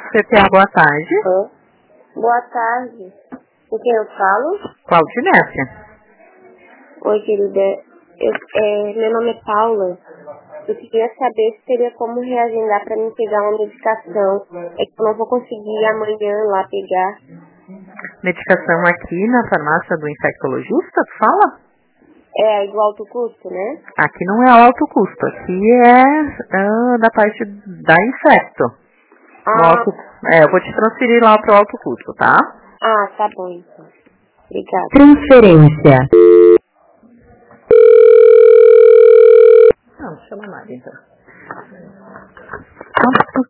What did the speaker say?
CTA, boa tarde. Boa tarde. Com quem eu falo? Claudinete. Oi, querida. Meu nome é Paula. Eu queria saber se teria como reagendar para mim pegar uma medicação. É que eu não vou conseguir amanhã lá pegar. Medicação aqui na farmácia do infectologista, tu fala? É do alto custo, né? Aqui não é alto custo, aqui é da parte da infecto. Eu vou te transferir lá pro alto custo, tá? Tá bom então. Obrigada. Transferência. Não, chama mais então.